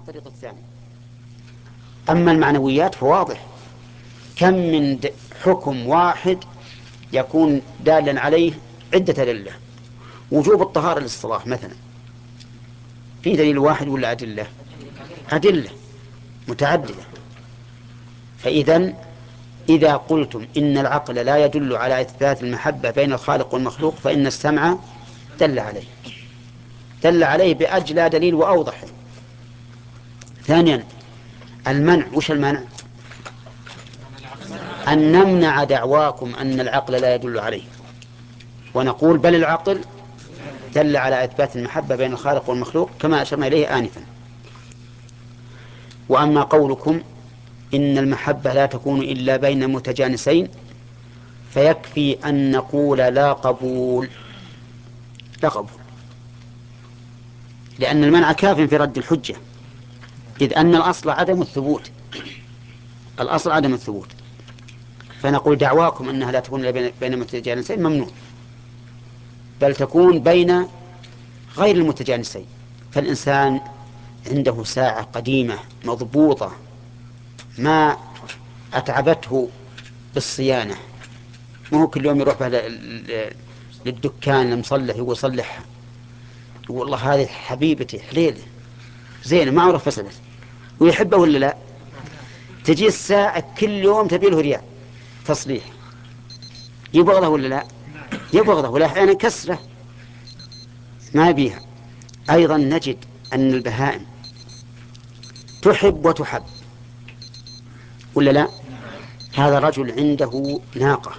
الطريق الثاني. أما المعنويات فواضح، كم من حكم واحد يكون دالا عليه عدة أدلة. وجوب الطهارة للصلاة مثلا في دليل واحد ولا أدلة؟ أدلة متعددة. إذا قلتم إن العقل لا يدل على إثبات المحبة بين الخالق والمخلوق فإن السمع دل عليه بأجلى دليل وأوضح. ثانيا المنع. وش المنع؟ أن نمنع دعواكم أن العقل لا يدل عليه، ونقول بل العقل دل على إثبات المحبة بين الخالق والمخلوق كما أشرنا إليه آنفا. وأما قولكم إن المحبة لا تكون إلا بين متجانسين فيكفي أن نقول لا قبول، لأن المنع كاف في رد الحجة، إذ أن الأصل عدم الثبوت. فنقول دعواكم أنها لا تكون إلا بين متجانسين ممنوع، بل تكون بين غير المتجانسين. فالإنسان عنده ساعة قديمة مضبوطة ما أتعبته بالصيانة، ما هو كل يوم يروح للدكان المصلح يقول صلحها، يقول والله هذه حبيبتي حليلة زينة ما عرف فسدت، ويحبه ولا لا؟ تجي الساعة كل يوم تبي له ريال تصليح، يبغضه ولا لا؟ يبغضه، ولا أحيانا كسره ما بيها. أيضا نجد أن البهائم تحب وتحب ولا لا؟ هذا رجل عنده ناقة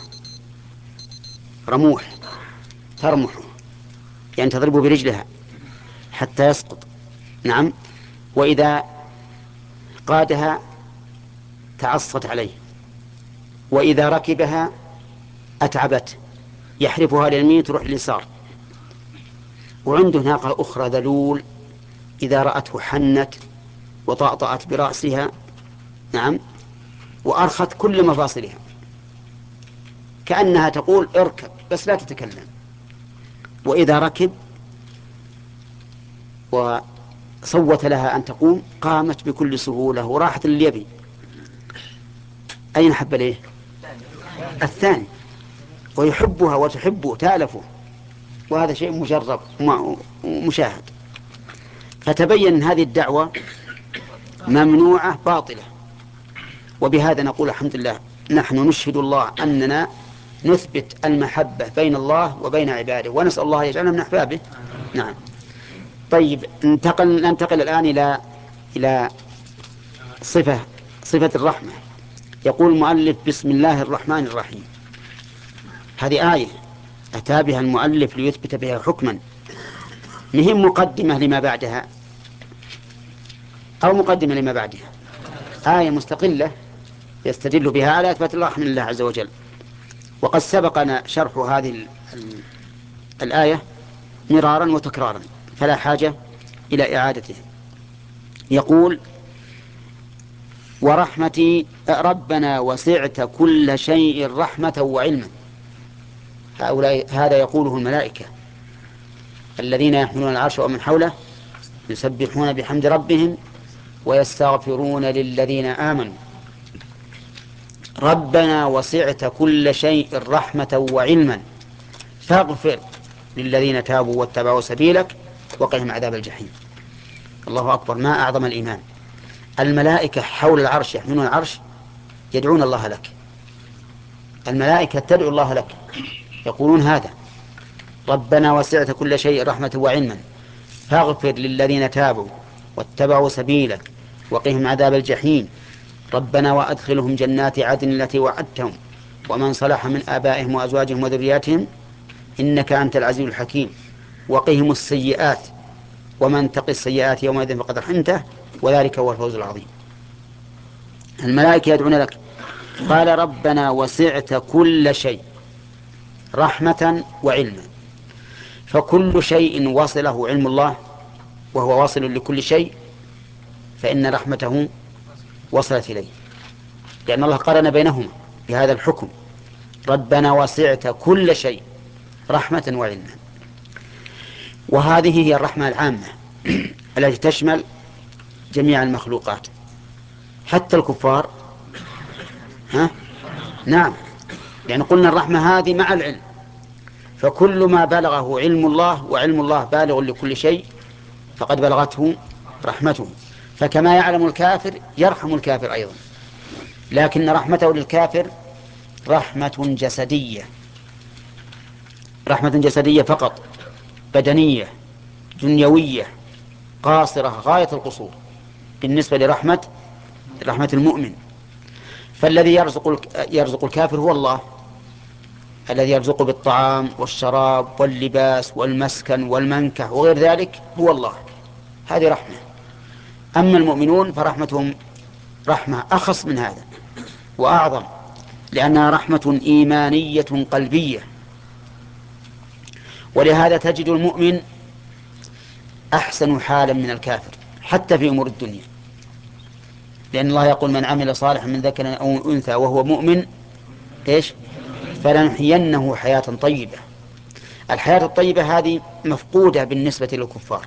رموح ترمحه، يعني تضربه برجلها حتى يسقط. نعم. وإذا قادها تعصت عليه، وإذا ركبها أتعبت، يحرفها لليمين تروح لليسار. وعنده ناقة أخرى ذلول إذا رأته حنت وطأطأت برأسها، نعم، وأرخت كل مفاصلها كأنها تقول اركب بس لا تتكلم. وإذا ركب وصوت لها أن تقوم قامت بكل سهولة وراحت لليبي. أين حب ليه؟ الثاني. ويحبها وتحبه تألفه، وهذا شيء مجرب ومشاهد. فتبين أن هذه الدعوة ممنوعة باطلة. وبهذا نقول الحمد لله نحن نشهد الله أننا نثبت المحبة بين الله وبين عباده، ونسأل الله يجعلنا من أحبابه. نعم. طيب ننتقل الآن إلى صفة الرحمة. يقول المؤلف بسم الله الرحمن الرحيم. هذه آية أتى بها المؤلف ليثبت بها حكما، مهم مقدمة لما بعدها أو مقدمة لما بعدها. آية مستقلة يستدل بها على إثبات الرحمة لله عز وجل. وقد سبقنا شرح هذه الآية مرارا وتكرارا فلا حاجة إلى إعادته. يقول ورحمتي ربنا وسعت كل شيء رحمة وعلما. هذا يقوله الملائكة الذين يحملون العرش ومن حوله يسبحون بحمد ربهم ويستغفرون للذين آمنوا. ربنا وسعت كل شيء رحمة وعلما فاغفر للذين تابوا واتبعوا سبيلك وقهم عذاب الجحيم. الله أكبر، ما أعظم الإيمان. الملائكة حول العرش يحملون العرش يدعون الله لك، الملائكة تدعو الله لك، يقولون هذا ربنا وسعت كل شيء رحمة وعلما فاغفر للذين تابوا واتبعوا سبيلك وقهم عذاب الجحيم. ربنا وأدخلهم جنات عدن التي وعدتهم ومن صلح من آبائهم وأزواجهم وذرياتهم إنك أنت العزيز الحكيم. وقهم السيئات ومن تقي السيئات يومئذ فقد رحمته وذلك هو الفوز العظيم. الملائكة يدعون لك. قال ربنا وسعت كل شيء رحمة وعلما، فكل شيء وصله علم الله وهو واصل لكل شيء فإن رحمته وصلت إليه، لأن الله قارن بينهما بهذا الحكم ربنا وسعت كل شيء رحمة وعلما. وهذه هي الرحمة العامة التي تشمل جميع المخلوقات حتى الكفار. ها؟ نعم، يعني قلنا الرحمة هذه مع العلم، فكل ما بلغه علم الله وعلم الله بالغ لكل شيء فقد بلغته رحمته. فكما يعلم الكافر يرحم الكافر أيضا، لكن رحمته للكافر رحمة جسدية، رحمة جسدية فقط، بدنية دنيوية قاصرة غاية القصور بالنسبة لرحمة المؤمن. فالذي يرزق الكافر هو الله، الذي يرزقه بالطعام والشراب واللباس والمسكن والمنكح وغير ذلك هو الله، هذه رحمة. أما المؤمنون فرحمتهم رحمة أخص من هذا وأعظم، لأنها رحمة إيمانية قلبية. ولهذا تجد المؤمن أحسن حالا من الكافر حتى في أمور الدنيا، لأن الله يقول من عمل صالحا من ذكر أو أنثى وهو مؤمن إيش؟ فلنحيينه حياة طيبة. الحياة الطيبة هذه مفقودة بالنسبة للكفار،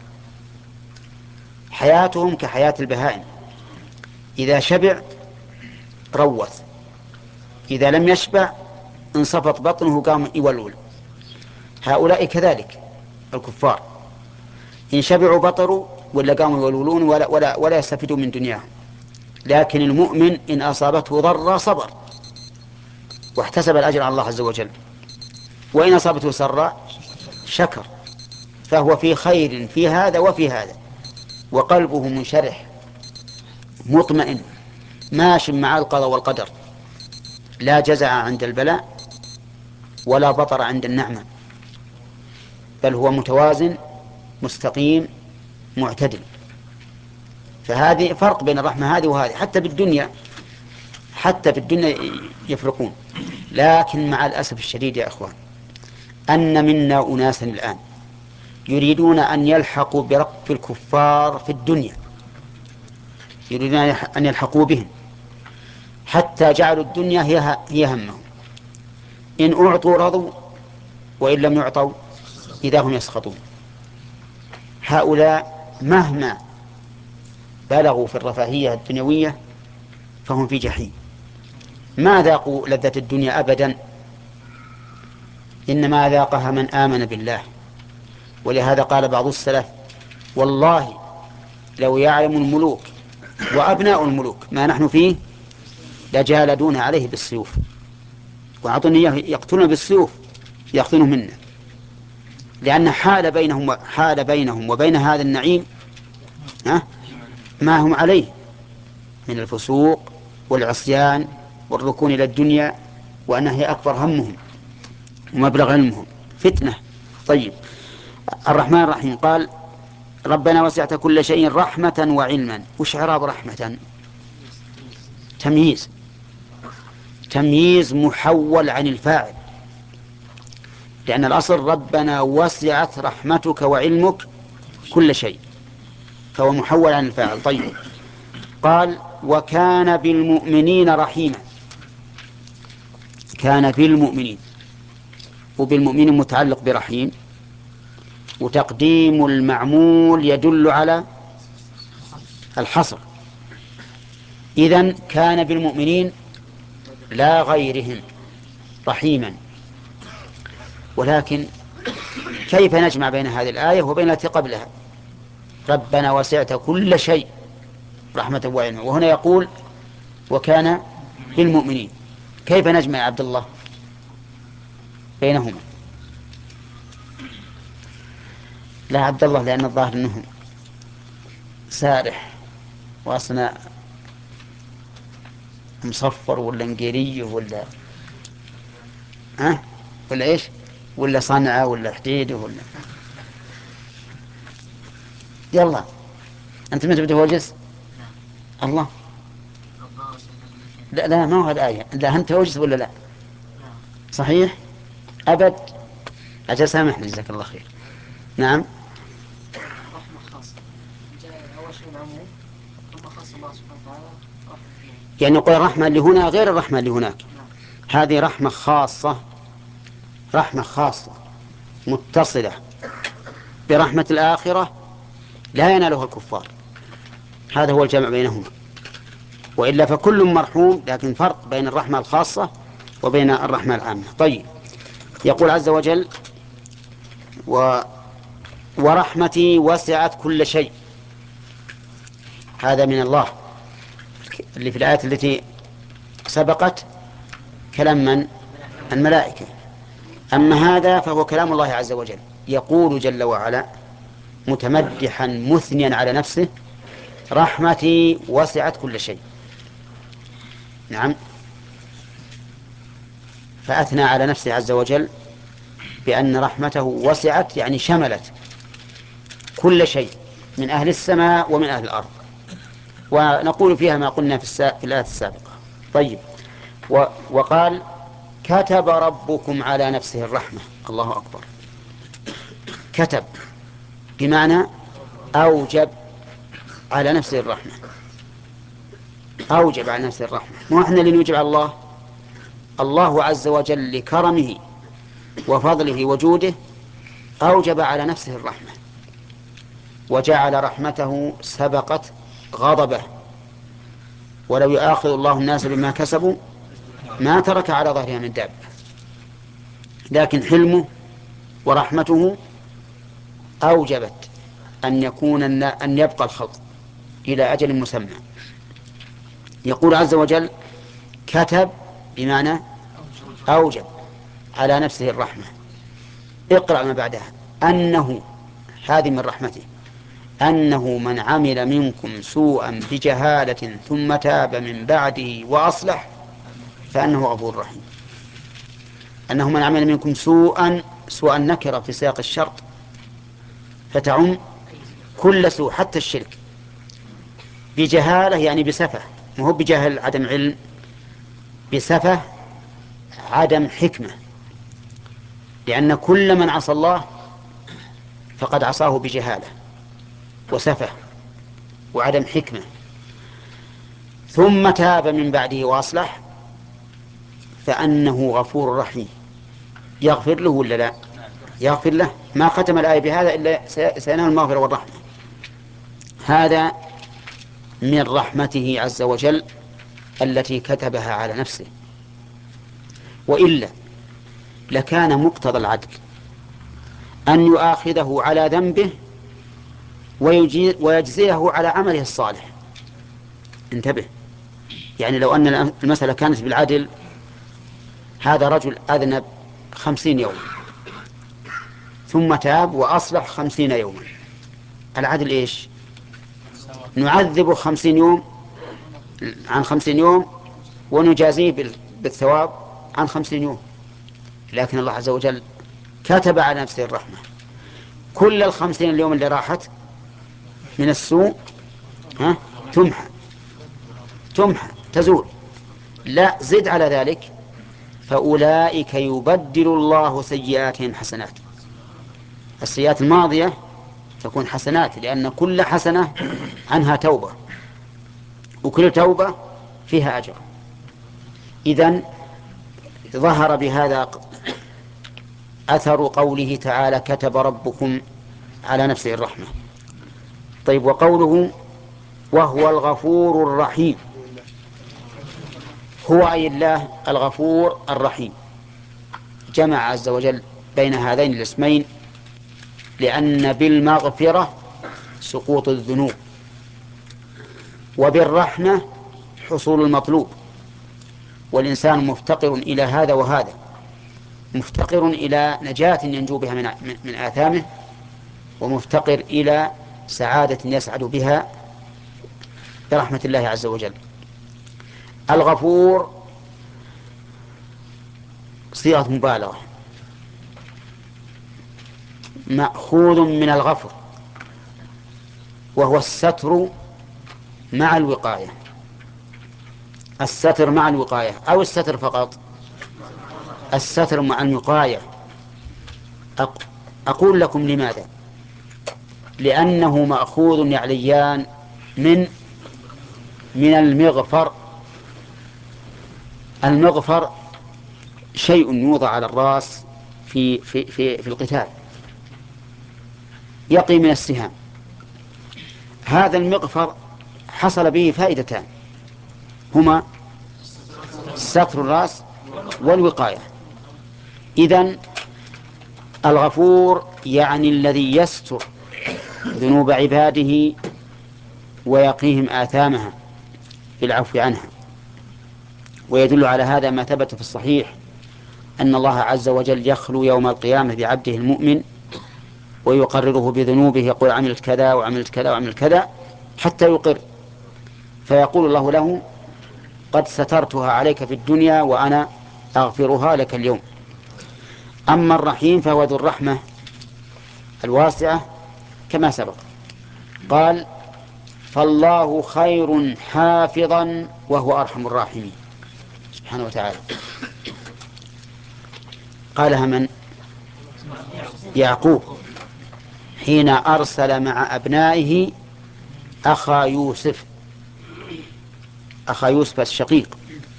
حياتهم كحياة البهائم، إذا شبع روث، إذا لم يشبع انصفط بطنه قام يولول. هؤلاء كذلك الكفار، إن شبعوا بطروا ولا قاموا يولولون ولا يستفيدون من دنياهم. لكن المؤمن إن أصابته ضر صبر واحتسب الأجر على الله عز وجل، وإن أصابته سراء شكر، فهو في خير في هذا وفي هذا، وقلبه منشرح مطمئن ماش مع القضاء والقدر، لا جزع عند البلاء ولا بطر عند النعمة، بل هو متوازن مستقيم معتدل. فهذه فرق بين الرحمة هذه وهذه. حتى في الدنيا يفرقون. لكن مع الأسف الشديد يا أخوان أن منا أناسا الآن يريدون أن يلحقوا برب الكفار في الدنيا، يريدون أن يلحقوا بهم حتى جعلوا الدنيا هي همهم، إن أعطوا رضوا وإن لم يعطوا إذا هم يسخطون. هؤلاء مهما بلغوا في الرفاهية الدنيوية فهم في جحيم، ما ذاقوا لذة الدنيا أبدا، إنما ذاقها من آمن بالله. ولهذا قال بعض السلف والله لو يعلم الملوك وأبناء الملوك ما نحن فيه لجالدون عليه بالسيوف، وأعطوني يقتلون بالسيوف يأخذونه منا، لأن حال بينهم وبين هذا النعيم ما هم عليه من الفسوق والعصيان والركون إلى الدنيا، وأنها هي أكبر همهم ومبلغ علمهم فتنة. طيب، الرحمن الرحيم قال ربنا وسعت كل شيء رحمة وعلما. وش إعراب رحمة؟ تمييز محول عن الفاعل، لأن الأصل ربنا وسعت رحمتك وعلمك كل شيء، فهو محول عن الفاعل. طيب، قال وكان بالمؤمنين رحيما. كان بالمؤمنين، وبالمؤمنين متعلق برحيم، وتقديم المعمول يدل على الحصر. إذن كان بالمؤمنين لا غيرهم رحيما. ولكن كيف نجمع بين هذه الآية وبين التي قبلها؟ ربنا وسعت كل شيء رحمة وعلما، وهنا يقول وكان بالمؤمنين. كيف نجمع يا عبد الله بينهما؟ لا عبد الله، لأن الظاهر أنه سارح وأصلا مصفر ولا انقيري ولا ايش، ولا صنعة ولا حديد ولا. يلا أنت متى بتوجس؟ الله، لا ما هو الآية. لا أنت توجس ولا لا؟ صحيح أبد. أجل سامحني جزاك الله خير. نعم، رحمة خاصة جاء أول شيء العموم ثم خص الله سبحانه وتعالى رحمة. يعني نقول الرحمة اللي هنا غير الرحمة اللي هناك. هذه رحمة خاصة، رحمة خاصة متصلة برحمة الآخرة لا ينالها الكفار. هذا هو الجمع بينهما، وإلا فكل مرحوم، لكن فرق بين الرحمة الخاصة وبين الرحمة العامة. طيب، يقول عز وجل: ورحمتي وسعت كل شيء. هذا من الله، اللي في الآية التي سبقت كلام من؟ الملائكة. أما هذا فهو كلام الله عز وجل، يقول جل وعلا متمدحا مثنيا على نفسه: رحمتي وسعت كل شيء. نعم، فأثنى على نفسه عز وجل بأن رحمته وسعت، يعني شملت كل شيء من أهل السماء ومن أهل الأرض، ونقول فيها ما قلنا في الآية السابقة. طيب، وقال: كتب ربكم على نفسه الرحمة. الله أكبر. كتب بمعنى أوجب على نفسه الرحمة، أوجب على نفسه الرحمة. مو إحنا اللي نوجب على الله، الله عز وجل لكرمه وفضله وجوده أوجب على نفسه الرحمة، وجعل رحمته سبقت غضبه. ولو يؤاخذ الله الناس بما كسبوا ما ترك على ظهرها من دابة، لكن حلمه ورحمته أوجبت أن يبقى الخلق إلى أجل مسمى. يقول عز وجل: كتب بمعنى أوجب على نفسه الرحمة. اقرأ ما بعدها: أنه، هذه من رحمته، أنه من عمل منكم سوءا بجهالة ثم تاب من بعده وأصلح فأنه غفور رحيم. أنه من عمل منكم سوءا نكرة في سياق الشرط، فتعم كل سوء حتى الشرك. بجهالة يعني بسفة، وهو بجهل عدم علم، بسفة عدم حكمة، لأن كل من عصى الله فقد عصاه بجهالة وسفة وعدم حكمة. ثم تاب من بعده وأصلح فأنه غفور رحيم. يغفر له ولا لا؟ يغفر له. ما ختم الآية بهذا إلا سينال المغفرة والرحمة. هذا من رحمته عز وجل التي كتبها على نفسه، وإلا لكان مقتضى العدل أن يؤاخذه على ذنبه ويجزيه على عمله الصالح. انتبه، يعني لو أن المسألة كانت بالعدل، هذا رجل أذنب 50 يوم ثم تاب وأصلح 50 يوما، العدل إيش؟ نعذبه 50 يوم عن 50 يوم ونجازيه بالثواب عن 50 يوم. لكن الله عز وجل كتب على نفسه الرحمة، كل 50 اليوم اللي راحت من السوء تمحى تزول. لا، زد على ذلك: فأولئك يبدل الله سيئاتهم حسنات. السيئات الماضية تكون حسنات، لأن كل حسنة عنها توبة، وكل توبة فيها أجر. إذن ظهر بهذا أثر قوله تعالى: كتب ربكم على نفسه الرحمة. طيب، وقوله: وهو الغفور الرحيم. هو أي الله الغفور الرحيم. جمع عز وجل بين هذين الاسمين، لأن بالمغفرة سقوط الذنوب، وبالرحمة حصول المطلوب. والإنسان مفتقر إلى هذا وهذا، مفتقر إلى نجاة ينجو بها من آثامه، ومفتقر إلى سعادة يسعد بها برحمة الله عز وجل. الغفور صيغة مبالغة، مأخوذ من الغفر، وهو الستر مع الوقاية. الستر مع الوقاية أو الستر فقط؟ الستر مع الوقاية. أقول لكم لماذا. لأنه مأخوذ يعليان من المغفر. المغفر شيء يوضع على الرأس في القتال يقي من السهام. هذا المغفر حصل به فائدتان، هما ستر الرأس والوقاية. إذن الغفور يعني الذي يستر ذنوب عباده ويقيهم آثامها بالعفو عنها. ويدل على هذا ما ثبت في الصحيح أن الله عز وجل يخلو يوم القيامة بعبده المؤمن ويقرره بذنوبه، يقول عملت كذا وعملت كذا وعملت كذا، حتى يقر، فيقول الله له قد سترتها عليك في الدنيا وأنا أغفرها لك اليوم. أما الرحيم فهو ذو الرحمة الواسعة كما سبق، قال فالله خير حافظا وهو أرحم الراحمين سبحانه وتعالى. قالها من؟ يعقوب حين أرسل مع أبنائه أخا يوسف الشقيق،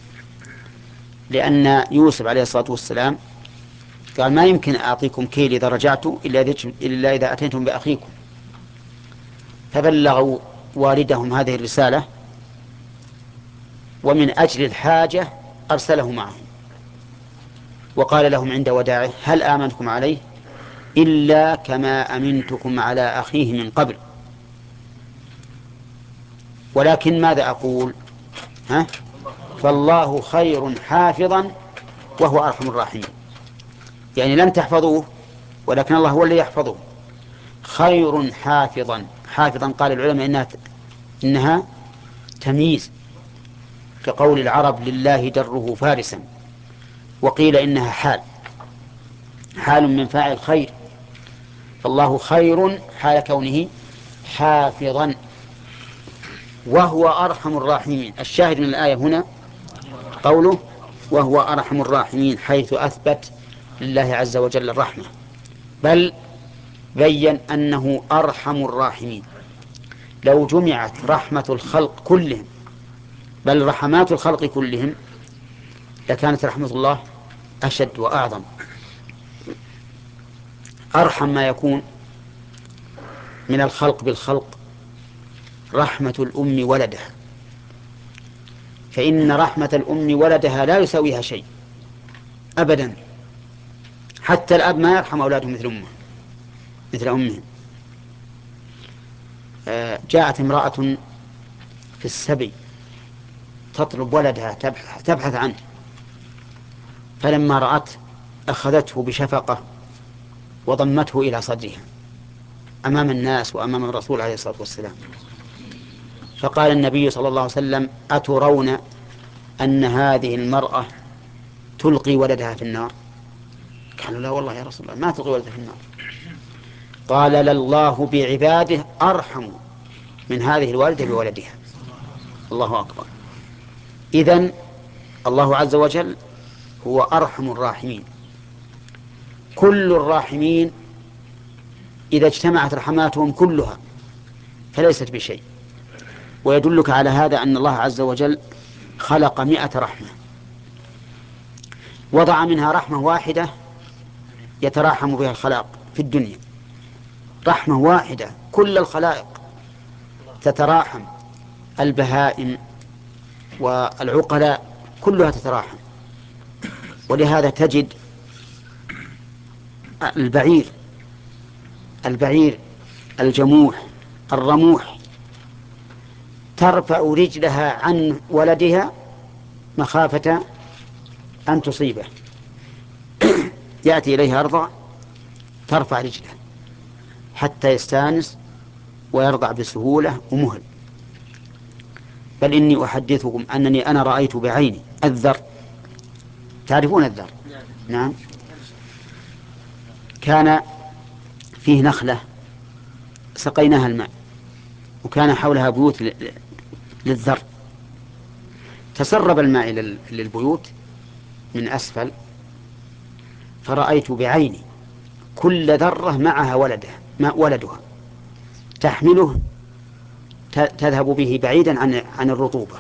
لأن يوسف عليه الصلاة والسلام قال ما يمكن أعطيكم كيل إذا رجعتوا إلا إذا أتيتم بأخيكم، فبلغوا والدهم هذه الرسالة، ومن أجل الحاجة أرسله معهم، وقال لهم عند وداعه هل آمنكم عليه إلا كما أمنتكم على أخيه من قبل، ولكن ماذا أقول؟ فالله خير حافظا وهو أرحم الراحمين، يعني لن تحفظوه ولكن الله هو اللي يحفظه. خير حافظا، حافظا قال العلماء إنها تمييز، كقول العرب لله دره فارسا، وقيل إنها حال من فاعل خير، فالله خير حال كونه حافظا وهو أرحم الراحمين. الشاهد من الآية هنا قوله وهو أرحم الراحمين، حيث أثبت لله عز وجل الرحمة، بل بين أنه أرحم الراحمين. لو جمعت رحمة الخلق كلهم بل رحمات الخلق كلهم لكانت رحمة الله أشد وأعظم. أرحم ما يكون من الخلق بالخلق رحمة الأم ولدها، فإن رحمة الأم ولدها لا يساويها شيء أبدا، حتى الأب ما يرحم أولاده مثل أمهم. جاءت امرأة في السبي تطلب ولدها تبحث عنه، فلما رأت أخذته بشفقة وضمته إلى صدرها أمام الناس وأمام الرسول عليه الصلاة والسلام، فقال النبي صلى الله عليه وسلم أترون أن هذه المرأة تلقي ولدها في النار؟ قالوا لا والله يا رسول الله ما تلقي ولدها في النار. قال لله بعباده أرحم من هذه الوالدة بولدها. الله أكبر. إذن الله عز وجل هو أرحم الراحمين. كل الراحمين إذا اجتمعت رحماتهم كلها فليست بشيء، ويدلك على هذا أن الله عز وجل خلق 100 رحمة، وضع منها رحمة واحدة يتراحم بها الخلائق في الدنيا، رحمة واحدة كل الخلائق تتراحم، البهائم والعقلاء كلها تتراحم. ولهذا تجد البعير الجموح الرموح ترفع رجلها عن ولدها مخافة أن تصيبه، يأتي إليها أرضع ترفع رجله حتى يستانس ويرضع بسهولة ومهل. بل إني أحدثكم أنني أنا رأيت بعيني الذر، تعرفون الذر؟ نعم. كان فيه نخلة سقيناها الماء وكان حولها بيوت للذر، تسرب الماء للبيوت من أسفل، فرأيت بعيني كل ذرة معها ولدها تحمله تذهب به بعيدا عن الرطوبة،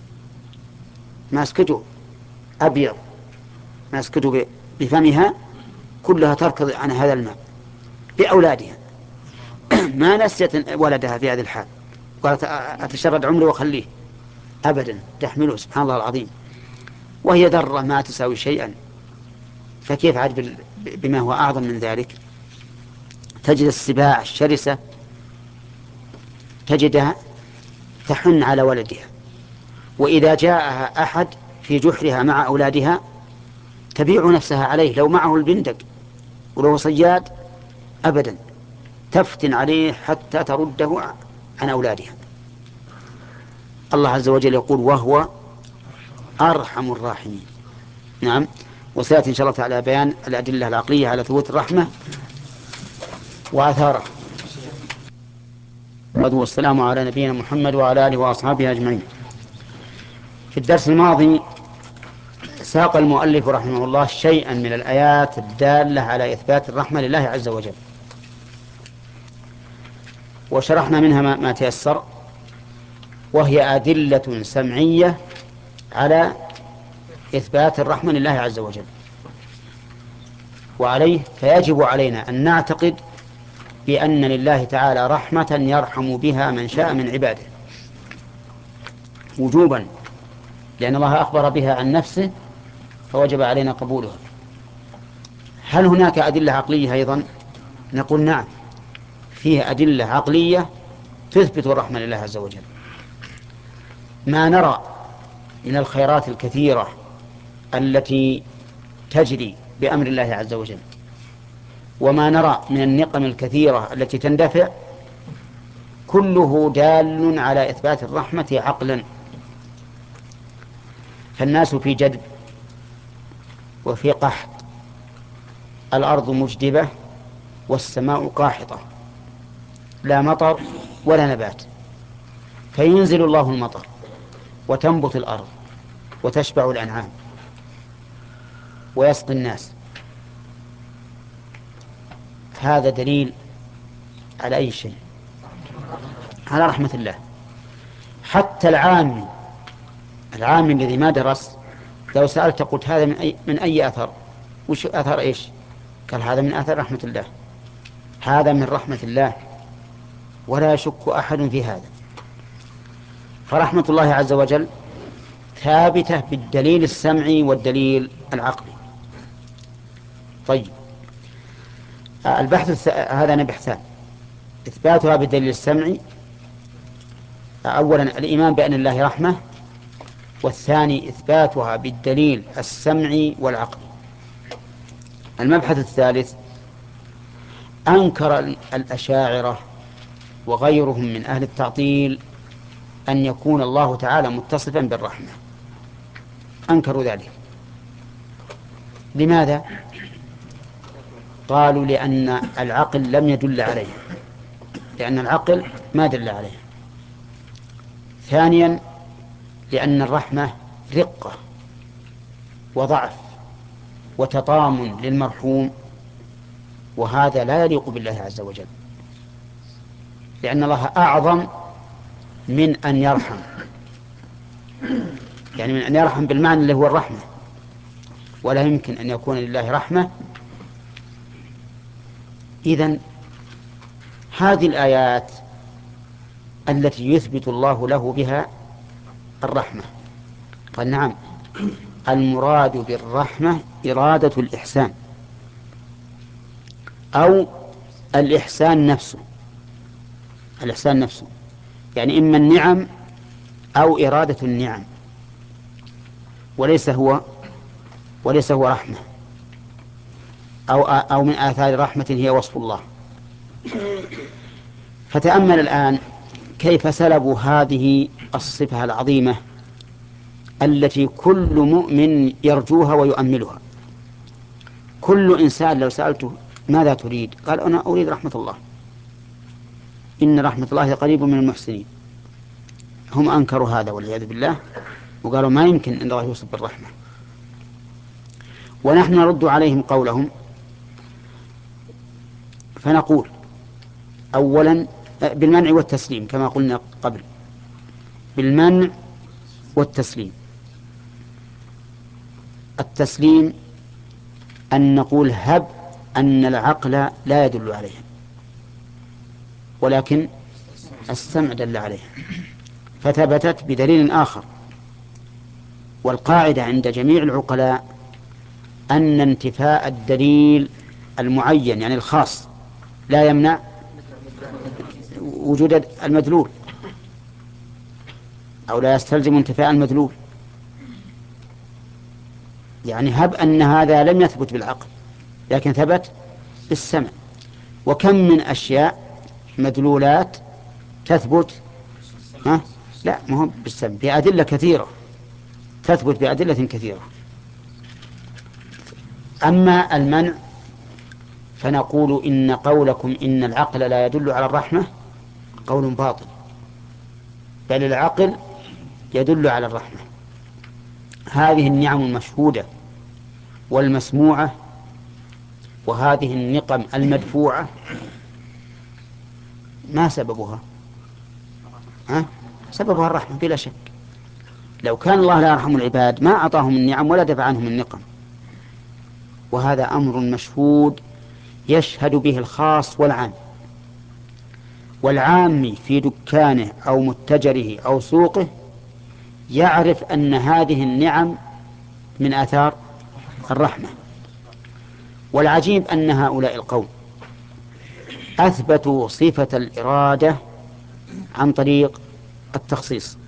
ماسكته أبيض، ماسكته بفمها كلها تركض عن هذا الماء بأولادها ما نسيت ولدها في هذه الحال. قالت أتشرد عمري وأخليه؟ أبدا، تحمله سبحان الله العظيم، وهي ذرة ما تساوي شيئا، فكيف عاد بما هو أعظم من ذلك؟ تجد السباع الشرسة تجدها تحن على ولدها، وإذا جاءها أحد في جحرها مع أولادها تبيع نفسها عليه لو معه البندق ولو صياد، أبدا، تفتن عليه حتى ترده عن أولادها. الله عز وجل يقول وهو أرحم الراحمين. نعم، وسيأتي إن شاء الله تعالى بيان الأدلة العقلية على ثبوت الرحمة وآثاره. والسلام على نبينا محمد وعلى آله وأصحابه أجمعين. في الدرس الماضي ساق المؤلف رحمه الله شيئا من الآيات الدالة على إثبات الرحمة لله عز وجل، وشرحنا منها ما تيسر، وهي أدلة سمعية على إثبات الرحمة لله عز وجل. وعليه فيجب علينا أن نعتقد بأن لله تعالى رحمة يرحم بها من شاء من عباده وجوبا، لأن الله أخبر بها عن نفسه فوجب علينا قبولها. هل هناك أدلة عقلية أيضا؟ نقول نعم، فيه أدلة عقلية تثبت الرحمة لله عز وجل. ما نرى من الخيرات الكثيرة التي تجري بأمر الله عز وجل، وما نرى من النقم الكثيرة التي تندفع، كله دال على إثبات الرحمة عقلا. فالناس في جدب وفي قحط، الأرض مجدبة والسماء قاحطة، لا مطر ولا نبات، فينزل الله المطر وتنبت الأرض وتشبع الأنعام ويسقي الناس. هذا دليل على أي شيء؟ على رحمة الله. حتى العامي الذي ما درس لو سألت قلت هذا من أي أثر؟ وش أثر إيش؟ قال هذا من أثر رحمة الله، هذا من رحمة الله، ولا يشك أحد في هذا. فرحمة الله عز وجل ثابتة بالدليل السمعي والدليل العقلي. طيب، هذا بحثان: إثباتها بالدليل السمعي، أولا الإيمان بأن الله رحمة، والثاني إثباتها بالدليل السمعي والعقلي. المبحث الثالث: أنكر الأشاعرة وغيرهم من أهل التعطيل أن يكون الله تعالى متصفا بالرحمة، أنكروا ذلك. لماذا؟ قالوا لأن العقل لم يدل عليه، لأن العقل ما دل عليه. ثانيا لأن الرحمة رقة وضعف وتطامن للمرحوم، وهذا لا يليق بالله عز وجل، لأن الله أعظم من أن يرحم، يعني من أن يرحم بالمعنى اللي هو الرحمة، ولا يمكن أن يكون لله رحمة. إذن هذه الآيات التي يثبت الله له بها الرحمة، قال نعم، المراد بالرحمة إرادة الإحسان أو الإحسان نفسه، الإحسان نفسه، يعني إما النعم أو إرادة النعم، وليس هو رحمة، أو من آثار رحمة هي وصف الله. فتأمل الآن كيف سلبوا هذه الصفة العظيمة التي كل مؤمن يرجوها ويؤملها. كل إنسان لو سألته ماذا تريد؟ قال أنا أريد رحمة الله، إن رحمة الله قريب من المحسنين. هم أنكروا هذا والعياذ بالله، وقالوا ما يمكن أن الله يوصف بالرحمة. ونحن نرد عليهم قولهم، فنقول أولا بالمنع والتسليم كما قلنا قبل، بالمنع والتسليم. التسليم أن نقول هب أن العقل لا يدل عليه، ولكن السمع دل عليها فثبتت بدليل آخر. والقاعدة عند جميع العقلاء أن انتفاء الدليل المعين يعني الخاص لا يمنع وجود المدلول، أو لا يستلزم انتفاء المدلول. يعني هب أن هذا لم يثبت بالعقل لكن ثبت بالسمع. وكم من أشياء مدلولات تثبت لا ما هو بالسمع بأدلة كثيرة، تثبت بأدلة كثيرة. أما المنع فنقول إن قولكم إن العقل لا يدل على الرحمة قول باطل، بل العقل يدل على الرحمة. هذه النعم المشهودة والمسموعة وهذه النقم المدفوعة ما سببها؟ سببها الرحمة بلا شك. لو كان الله لا يرحم العباد ما أعطاهم النعم ولا دفع عنهم النقم. وهذا أمر مشهود يشهد به الخاص والعام. والعام في دكانه أو متجره أو سوقه يعرف أن هذه النعم من آثار الرحمة. والعجيب أن هؤلاء القوم أثبتوا صفة الإرادة عن طريق التخصيص.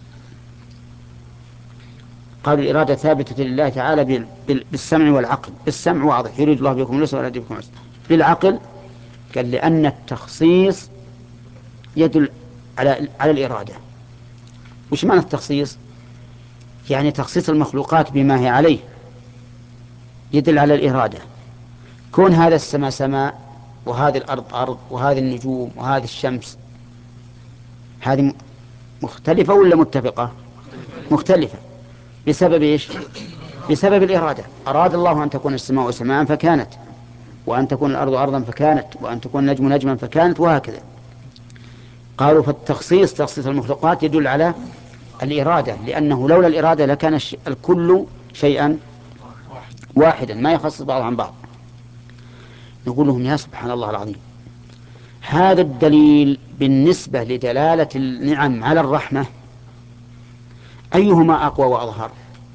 قالوا الإرادة ثابتة لله تعالى بالسمع والعقل. بالسمع واضح يريد الله بكم اليسر ولا يريد بكم العسر. بالعقل قال لأن التخصيص يدل على الإرادة. وش معنى التخصيص؟ يعني تخصيص المخلوقات بما هي عليه يدل على الإرادة. كون هذا السماء سماء وهذه الأرض أرض وهذه النجوم وهذه الشمس هذه مختلفة ولا متفقة؟ مختلفة. بسبب إيش؟ بسبب الإرادة. أراد الله أن تكون السماء سماء فكانت، وأن تكون الأرض أرضا فكانت، وأن تكون النجم نجما فكانت، وهكذا. قالوا فالتخصيص تخصيص المخلوقات يدل على الإرادة، لأنه لولا الإرادة لكان الكل شيئا واحدا ما يخصص بعض عن بعض. نقول لهم يا سبحان الله العظيم، هذا الدليل بالنسبة لدلالة النعم على الرحمة أيهما أقوى وأظهر؟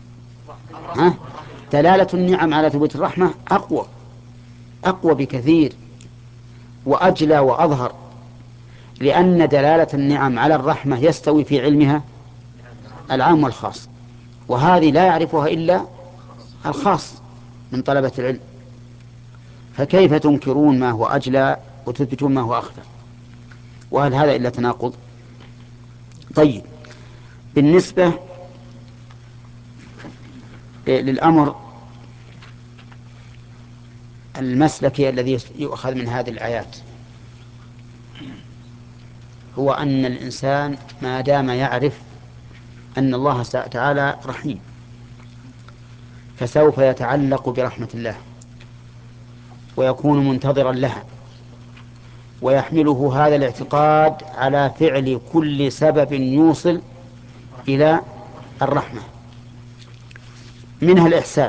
دلالة النعم على ثبوت الرحمة أقوى بكثير وأجلى وأظهر، لأن دلالة النعم على الرحمة يستوي في علمها العام والخاص، وهذه لا يعرفها إلا الخاص من طلبة العلم. فكيف تنكرون ما هو أجلى وتثبتون ما هو أخفى؟ وهل هذا إلا تناقض؟ طيب، بالنسبة للأمر المسلكي الذي يؤخذ من هذه الآيات هو أن الإنسان ما دام يعرف أن الله تعالى رحيم فسوف يتعلق برحمة الله ويكون منتظرا لها، ويحمله هذا الاعتقاد على فعل كل سبب يوصل إلى الرحمة، منها الإحسان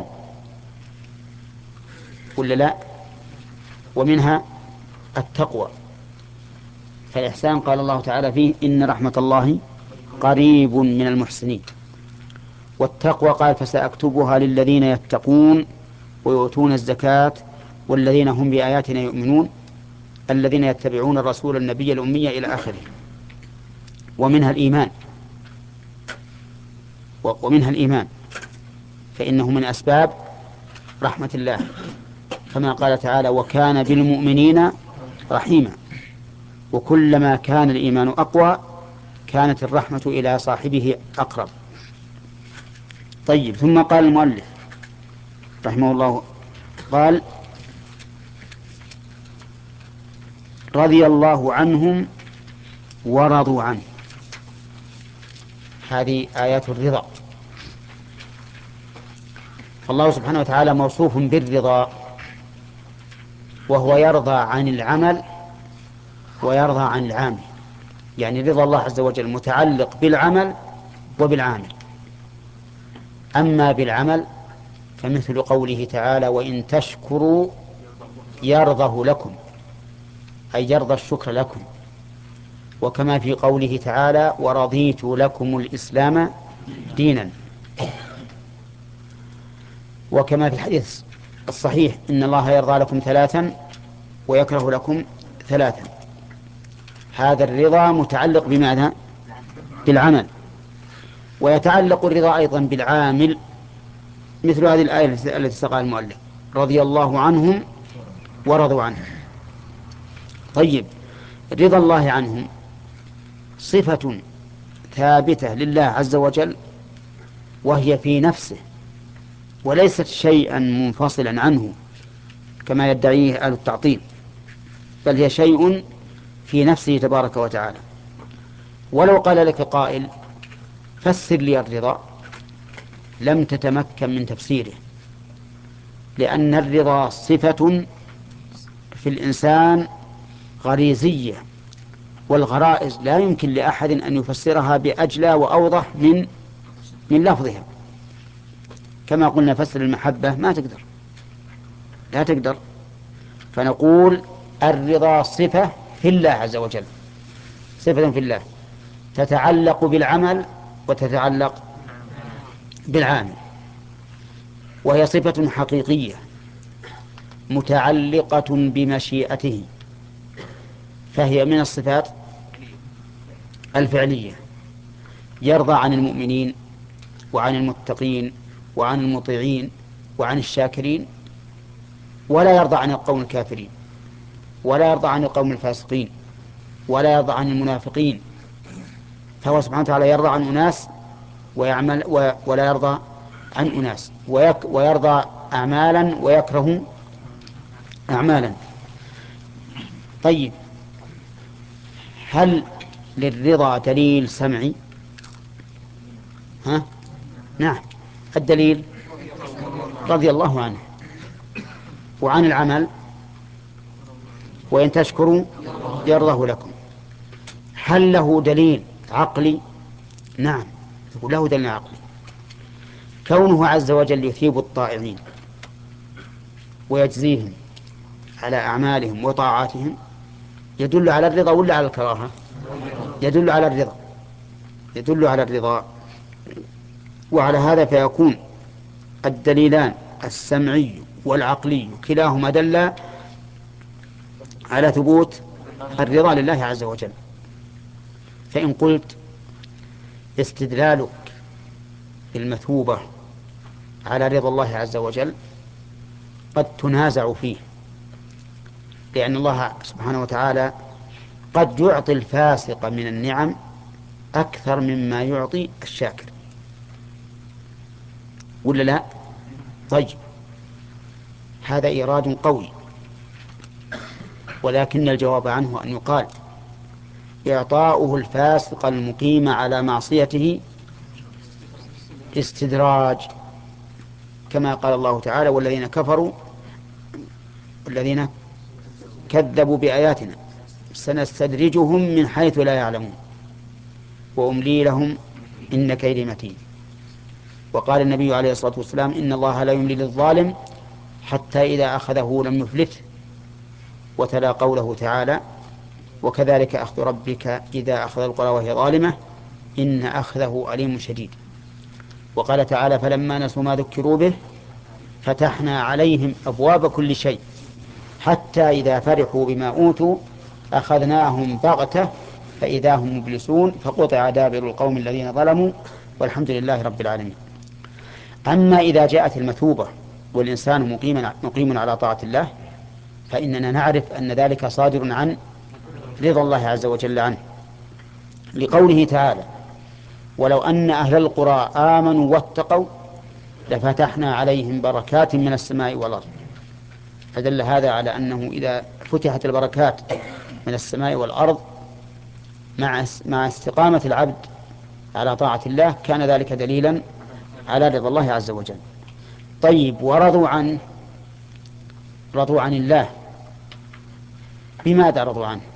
ولا لا؟ ومنها التقوى. فالإحسان قال الله تعالى فيه إن رحمة الله قريب من المحسنين. والتقوى قال فسأكتبها للذين يتقون ويؤتون الزكاة والذين هم بآياتنا يؤمنون الذين يتبعون الرسول النبي الأمي إلى آخره. ومنها الإيمان فإنه من أسباب رحمة الله، كما قال تعالى وكان بالمؤمنين رحيما. وكلما كان الإيمان أقوى كانت الرحمة إلى صاحبه أقرب. طيب، ثم قال المؤلف رحمه الله قال رضي الله عنهم ورضوا عنه. هذه آيات الرضا. فالله سبحانه وتعالى موصوف بالرضا، وهو يرضى عن العمل ويرضى عن العامل. يعني رضا الله عز وجل متعلق بالعمل وبالعامل. أما بالعمل فمثل قوله تعالى وإن تشكروا يرضه لكم، أي يرضى الشكر لكم. وكما في قوله تعالى ورضيت لكم الإسلام دينا، وكما في الحديث الصحيح إن الله يرضى لكم ثلاثا ويكره لكم ثلاثا. هذا الرضا متعلق بماذا؟ بالعمل. ويتعلق الرضا أيضا بالعامل، مثل هذه الآية التي ساقها المؤلف رضي الله عنهم ورضوا عنه. طيب، رضا الله عنهم صفة ثابتة لله عز وجل، وهي في نفسه وليست شيئا منفصلا عنه كما يدعيه أهل التعطيل، بل هي شيء في نفسه تبارك وتعالى. ولو قال لك قائل فسر لي الرضا، لم تتمكن من تفسيره، لأن الرضا صفة في الإنسان غريزية، والغرائز لا يمكن لأحد أن يفسرها بأجلى وأوضح من لفظها. كما قلنا فسر المحبة ما تقدر، لا تقدر. فنقول الرضا صفة في الله عز وجل، صفة في الله تتعلق بالعمل وتتعلق بالعامل، وهي صفة حقيقية متعلقة بمشيئته، فهي من الصفات الفعلية. يرضى عن المؤمنين وعن المتقين وعن المطيعين وعن الشاكرين، ولا يرضى عن القوم الكافرين، ولا يرضى عن القوم الفاسقين، ولا يرضى عن المنافقين. فهو سبحانه وتعالى يرضى عن أناس ويعمل ولا يرضى عن أناس، ويرضى أعمالا ويكره أعمالا. طيب، هل للرضا دليل سمعي؟ نعم. الدليل رضي الله عنه. وعن العمل وإن تشكروا يرضه لكم. هل له دليل عقلي؟ نعم، له دليل عقلي. كونه عز وجل يثيب الطائعين ويجزيهم على أعمالهم وطاعاتهم يدل على الرضا ولا على الكراهة؟ يدل على الرضا، يدل على الرضا. وعلى هذا فيكون الدليلان السمعي والعقلي كلاهما دل على ثبوت الرضا لله عز وجل. فإن قلت استدلالك بالمثوبة على رضا الله عز وجل قد تنازع فيه، لأن الله سبحانه وتعالى قد يعطي الفاسق من النعم أكثر مما يعطي الشاكر، ولا لا؟ طيب، هذا إيراد قوي، ولكن الجواب عنه أن يقال إعطاؤه الفاسق المقيم على معصيته استدراج، كما قال الله تعالى والذين كفروا والذين كذبوا بآياتنا سنستدرجهم من حيث لا يعلمون وأملي لهم إن كيدي متين. وقال النبي عليه الصلاة والسلام إن الله لا يملي للظالم حتى إذا أخذه لم يفلته. وتلا قوله تعالى وكذلك أخذ ربك إذا أخذ القرى وهي ظالمة إن أخذه أليم شديد. وقال تعالى فلما نسوا ما ذكروا به فتحنا عليهم أبواب كل شيء حتى إذا فرحوا بما أوتوا أخذناهم بغتة فإذا هم مبلسون فقطع دابر القوم الذين ظلموا والحمد لله رب العالمين. أما إذا جاءت المثوبة والإنسان مقيم على طاعة الله فإننا نعرف أن ذلك صادر عن رضا الله عز وجل عنه، لقوله تعالى ولو أن أهل القرى آمنوا واتقوا لفتحنا عليهم بركات من السماء والأرض. فدل هذا على أنه إذا فتحت البركات من السماء والأرض مع استقامة العبد على طاعة الله كان ذلك دليلا على رضا الله عز وجل. طيب، ورضوا عنه، رضوا عن الله بماذا رضوا عنه؟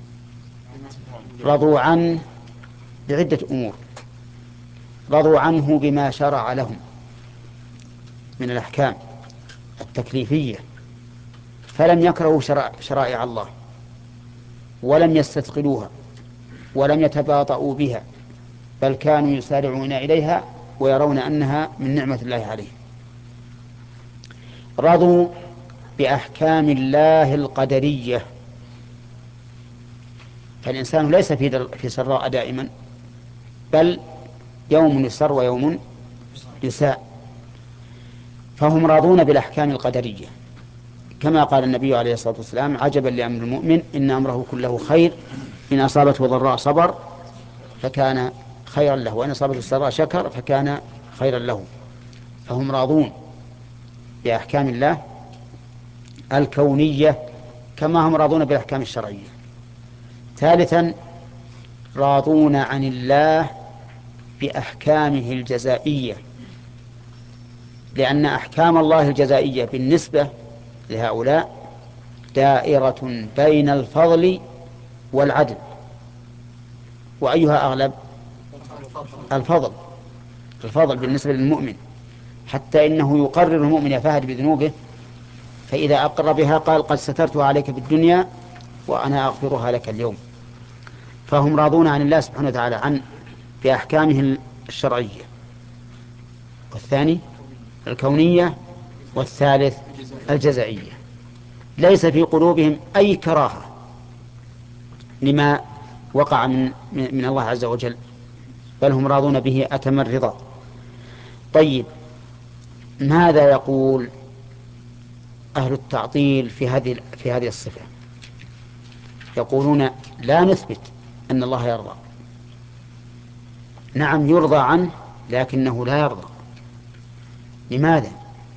رضوا عنه بعدة أمور. رضوا عنه بما شرع لهم من الأحكام التكليفية، فلم يكرهوا شرائع الله ولم يستثقلوها ولم يتباطؤوا بها، بل كانوا يسارعون إليها ويرون أنها من نعمة الله عليهم. رضوا بأحكام الله القدرية، فالإنسان ليس في سراء دائما، بل يوم يسر ويوم يساء، فهم راضون بالأحكام القدرية، كما قال النبي عليه الصلاة والسلام: عجبا لأمر المؤمن إن أمره كله خير، إن أصابته ضراء صبر فكان خيرا له، وإن أصابته سراء شكر فكان خيرا له. فهم راضون بأحكام الله الكونية كما هم راضون بالأحكام الشرعية. ثالثا، راضون عن الله بأحكامه الجزائية، لأن أحكام الله الجزائية بالنسبة لهؤلاء دائرة بين الفضل والعدل، وأيها أغلب؟ الفضل. الفضل بالنسبة للمؤمن، حتى إنه يقرر المؤمن يفاهد بذنوبه، فإذا أقر بها قال: قد سترتها عليك في الدنيا وأنا أغفرها لك اليوم. فهم راضون عن الله سبحانه وتعالى بأحكامه الشرعية، والثاني الكونية، والثالث الجزائية. ليس في قلوبهم أي كراهة لما وقع من الله عز وجل، بل هم راضون به أتم الرضا. طيب، ماذا يقول أهل التعطيل في هذه الصفة؟ يقولون: لا نثبت أن الله يرضى. نعم، يرضى عنه، لكنه لا يرضى. لماذا؟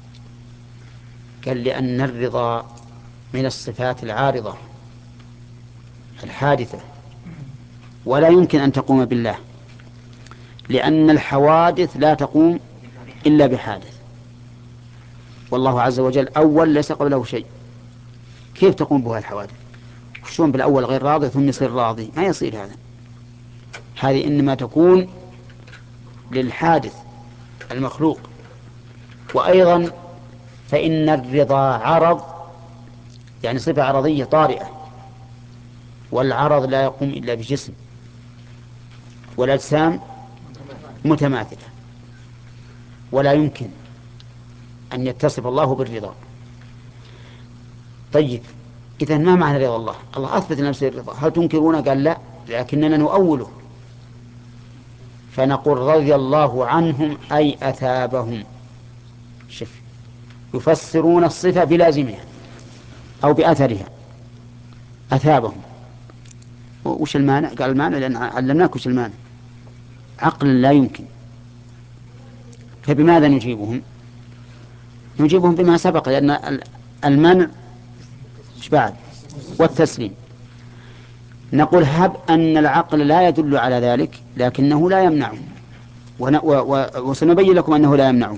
قال: لأن الرضا من الصفات العارضة الحادثة، ولا يمكن أن تقوم بالله، لأن الحوادث لا تقوم إلا بحادث، والله عز وجل أول ليس قبله شيء، كيف تقوم بها الحوادث؟ شلون بالأول غير راضي ثم يصير راضي؟ ما يصير هذا. هذه إنما تكون للحادث المخلوق. وأيضا فإن الرضا عرض، يعني صفة عرضية طارئة، والعرض لا يقوم إلا بجسم، والأجسام متماثلة، ولا يمكن أن يتصف الله بالرضا. طيب، إذن ما معنى رضا الله؟ الله أثبت لنفسه الرضا، هل تنكرون؟ قال: لا، لكننا نؤوله، فنقول: رضي الله عنهم أي أثابهم. شف، يفسرون الصفة بلازمها أو بأثرها. أثابهم، وش المانع؟ قال: المانع لأن علمناك وش المانع، عقل لا يمكن. فبماذا نجيبهم؟ نجيبهم بما سبق، لأن المنع إيش بعد؟ والتسليم. نقول: هب أن العقل لا يدل على ذلك، لكنه لا يمنعه، وسنبين لكم أنه لا يمنعه.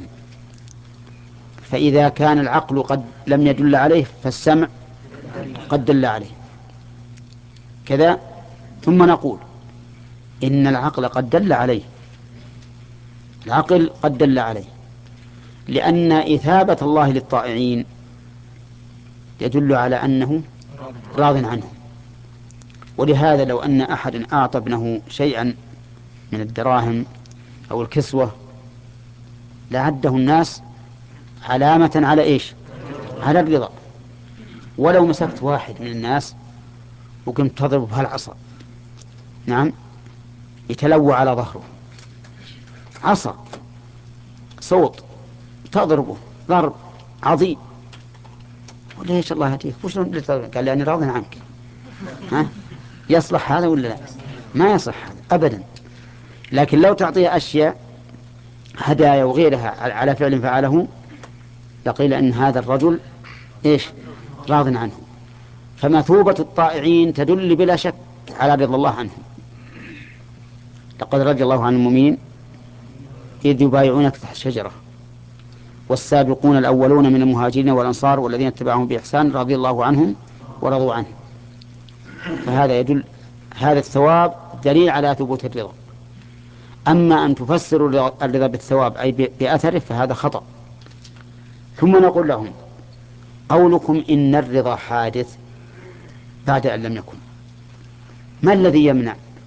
فإذا كان العقل قد لم يدل عليه، فالسمع قد دل عليه كذا. ثم نقول: إن العقل قد دل عليه، العقل قد دل عليه، لأن إثابة الله للطائعين يدل على أنه راض عنه. ولهذا لو أن أحد أعطى ابنه شيئا من الدراهم أو الكسوة لعده الناس علامة على إيش؟ على الرضا. ولو مسكت واحد من الناس وقمت تضرب بهالعصا، نعم، يتلوى على ظهره، عصا، صوت، تضربه ضرب عظيم، وليش الله يهديك؟ وش قال: لأني راض عنك. ها؟ يصلح هذا ولا لا؟ ما يصلح هذا أبدا. لكن لو تعطيه أشياء هدايا وغيرها على فعل فعله، لقيل أن هذا الرجل إيش؟ راض عنه. فمثوبة الطائعين تدل بلا شك على رضا الله عنهم. لقد رضي الله عن المؤمنين إذ يبايعونك تحت الشجرة والسابقون الأولون من المهاجرين والأنصار والذين اتبعهم بإحسان رضي الله عنهم ورضوا عنه. فهذا يدل، هذا الثواب دليل على ثبوت الرضا. أما أن تفسر الرضا بالثواب أي بأثره فهذا خطأ. ثم نقول لهم: قولكم إن الرضا حادث بعد أن لم يكن، ما الذي يمنع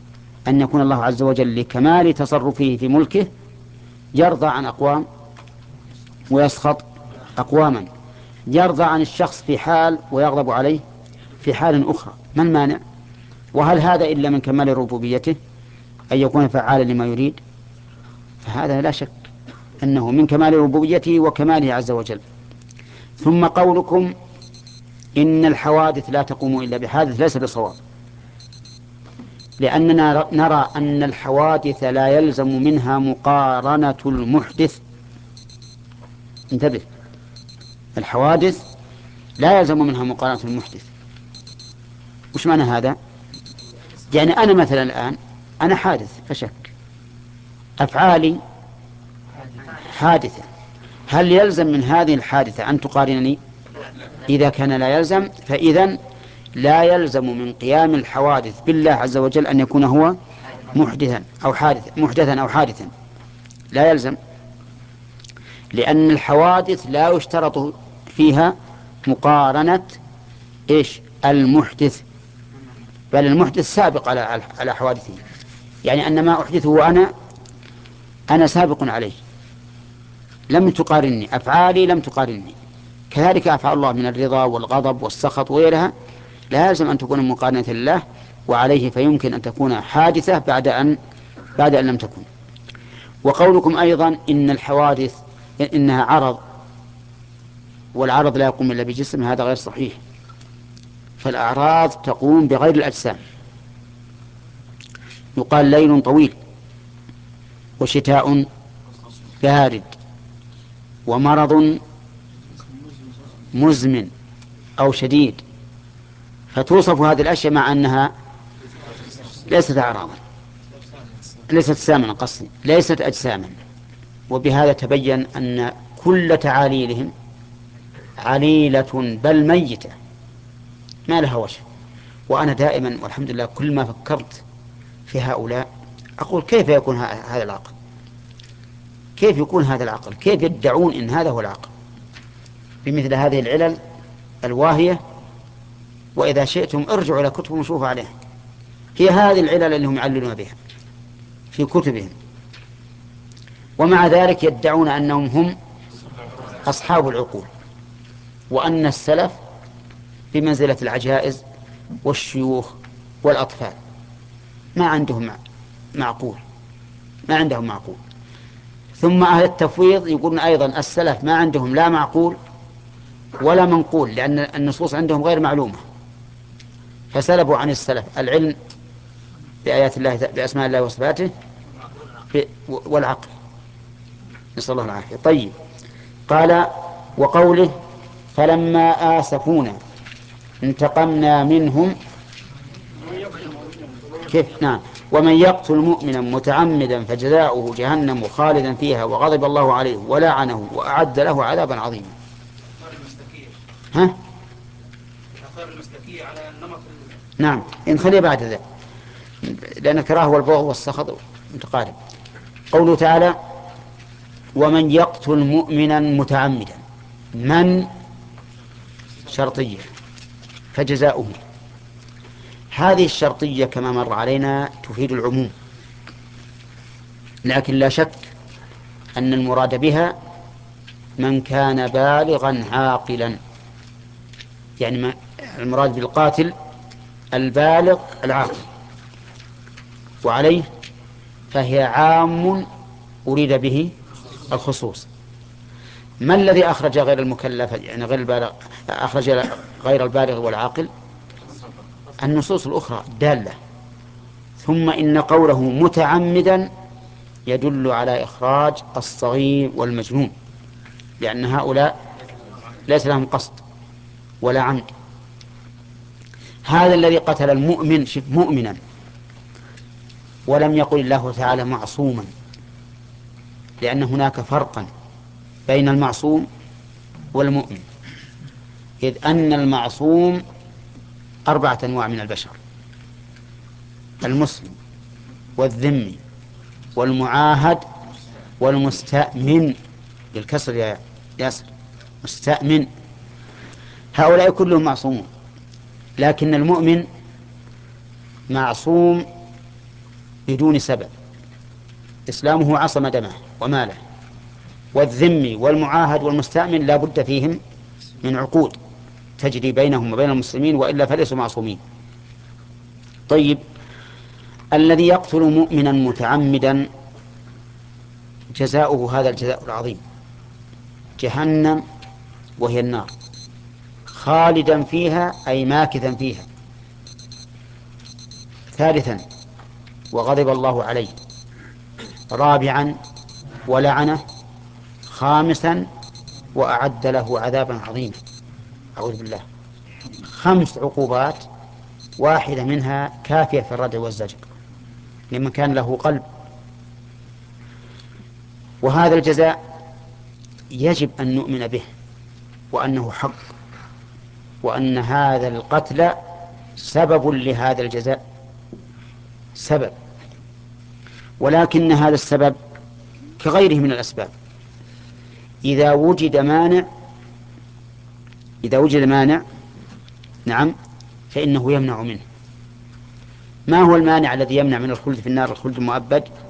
أن يكون الله عز وجل لكمال تصرفه في ملكه يرضى عن أقوام ويسخط أقواما، يرضى عن الشخص في حال ويغضب عليه في حال أخرى. ما المانع؟ وهل هذا إلا من كمال ربوبيته أن يكون فعالا لما يريد؟ فهذا لا شك أنه من كمال ربوبيته وكماله عز وجل. ثم قولكم إن الحوادث لا تقوم إلا بحادث ليس بصواب، لأننا نرى أن الحوادث لا يلزم منها مقارنة المحدث. انتبه، الحوادث لا يلزم منها مقارنة المحدث. وش معنى هذا؟ يعني أنا مثلا الآن أنا حادث فشك، أفعالي حادثة، هل يلزم من هذه الحادثة أن تقارنني؟ إذا كان لا يلزم، فإذن لا يلزم من قيام الحوادث بالله عز وجل أن يكون هو محدثا أو حادثا، لا يلزم، لأن الحوادث لا يشترط فيها مقارنة المحدث، بل المحدث سابق على حوادثه. يعني أن ما أحدثه أنا سابق عليه، لم تقارني أفعالي، لم تقارني. كذلك أفعال الله من الرضا والغضب والسخط وغيرها لا يلزم أن تكون مقارنة لله وعليه، فيمكن أن تكون حادثة بعد أن لم تكن. وقولكم أيضا إن الحوادث إنها عرض، والعرض لا يقوم إلا بجسم، هذا غير صحيح. فالأعراض تقوم بغير الأجسام. يقال ليل طويل، وشتاء بارد، ومرض مزمن أو شديد، فتوصف هذه الأشياء مع أنها ليست أعراضا، ليست أجساما، قصدي ليست أجساما. وبهذا تبين أن كل تعاليلهم عليلة بل ميتة ما لها وجه. وأنا دائما والحمد لله كل ما فكرت في هؤلاء أقول كيف يكون هذا العقل؟ كيف يكون هذا العقل؟ كيف يدعون إن هذا هو العقل بمثل هذه العلل الواهية؟ وإذا شئتم ارجعوا إلى كتبهم وشوفوا عليها، هي هذه العلل اللي هم يعللون بها في كتبهم، ومع ذلك يدعون أنهم هم أصحاب العقول، وأن السلف بمنزلة العجائز والشيوخ والأطفال، ما عندهم معقول، ما عندهم معقول. ثم أهل التفويض يقولون أيضا السلف ما عندهم لا معقول ولا منقول، لأن النصوص عندهم غير معلومة، فسلبوا عن السلف العلم بآيات الله، بأسماء الله وصفاته والعقل، نسأل الله العافية. طيب، قال وقوله فلما آسفونا انتقمنا منهم، كيف؟ نعم، ومن يقتل مؤمنا متعمدا فجزاؤه جهنم خالدا فيها وغضب الله عليه ولعنه وأعد له عذابا عظيما. ها؟ نعم، إن خلي بعد ذلك، لأن الكراهة والبغض والسخط متقارب. قوله تعالى ومن يقتل مؤمنا متعمدا، من شرطية، فجزاؤه، هذه الشرطية كما مر علينا تفيد العموم، لكن لا شك أن المراد بها من كان بالغا عاقلا، يعني المراد بالقاتل البالغ العاقل، وعليه فهي عام أريد به الخصوص. ما الذي أخرج غير المكلف، يعني غير البالغ، أخرج غير البالغ والعاقل؟ النصوص الأخرى الدالة. ثم إن قوله متعمدا يدل على إخراج الصغير والمجنون، لأن هؤلاء ليس لهم قصد ولا عمد. هذا الذي قتل المؤمن مؤمنا، ولم يقل الله تعالى معصوما، لأن هناك فرقا بين المعصوم والمؤمن، إذ أن المعصوم 4 أنواع من البشر: المسلم والذمي والمعاهد والمستأمن، بالكسر يا ياسر، مستأمن، هؤلاء كلهم معصومون. لكن المؤمن معصوم بدون سبب، إسلامه عصم دمه وماله. والذمي والمعاهد والمستأمن لا بد فيهم من عقود تجري بينهم وبين المسلمين، وإلا فليسوا معصومين. طيب، الذي يقتل مؤمنا متعمدا جزاؤه هذا الجزاء العظيم: جهنم، وهي النار، خالدا فيها أي ماكثا فيها. ثالثا: وغضب الله عليه. رابعا: ولعنه. خامسا: وأعد له عذابا عظيما. أعوذ بالله. 5 عقوبات، واحدة منها كافية في الردع والزجر لمن كان له قلب. وهذا الجزاء يجب أن نؤمن به، وأنه حق، وأن هذا القتل سبب لهذا الجزاء، سبب. ولكن هذا السبب كغيره من الأسباب، إذا وجد مانع نعم فإنه يمنع منه. ما هو المانع الذي يمنع من الخلد في النار الخلد المؤبد؟